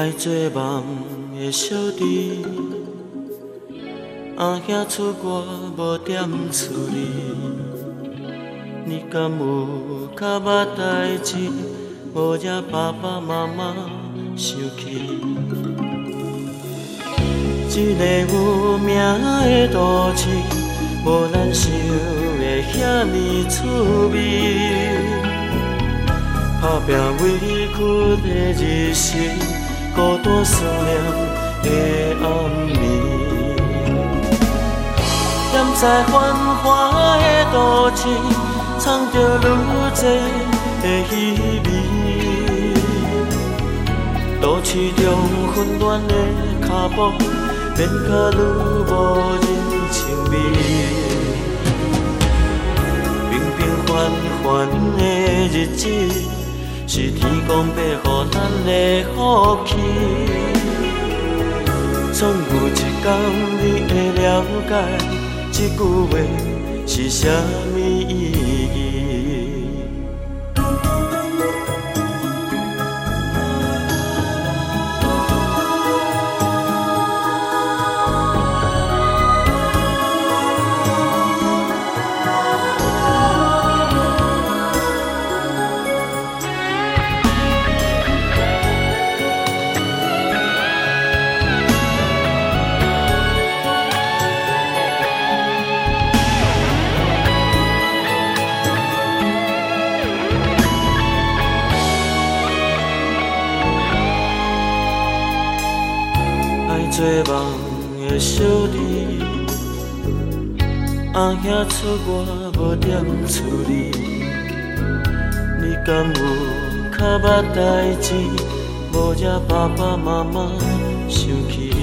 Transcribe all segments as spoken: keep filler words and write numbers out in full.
爱做梦的小弟，阿兄出外无点处理，你敢有较捌代志，无惹爸爸妈妈生气？一个有名的都市，无咱想的遐尼趣味。打拼委屈的日时，孤单思念的暗暝。踮在繁华的都市，藏着愈多的稀微。都市中混乱的脚步，变甲愈无人情味。平平凡凡的日子，是天公伯予咱的福气。总有一天你会了解，这句话是啥物意义。做梦的小弟，阿兄出外无点处理，你敢有较捌代志，无惹爸爸妈妈生气？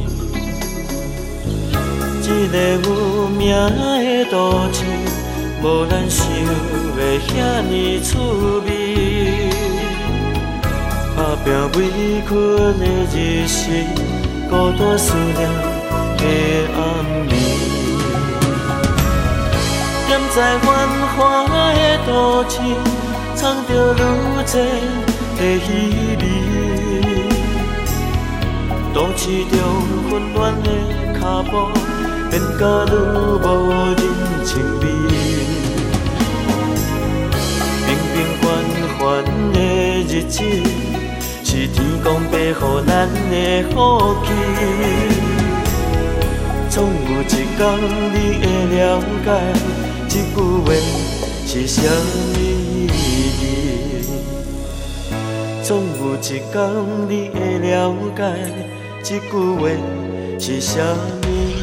一个有名的都市，无咱想的遐尼趣味。打拼委屈的日时，孤单思念的暗暝，踮在繁华的都市，藏着愈多的稀微。都市中混乱的脚步，变甲愈无人情味。平平凡凡的日子，是天公伯予咱的福气。总有一天你会了解，这句话是啥物意义。总有一天你会了解，这句话是啥物意义。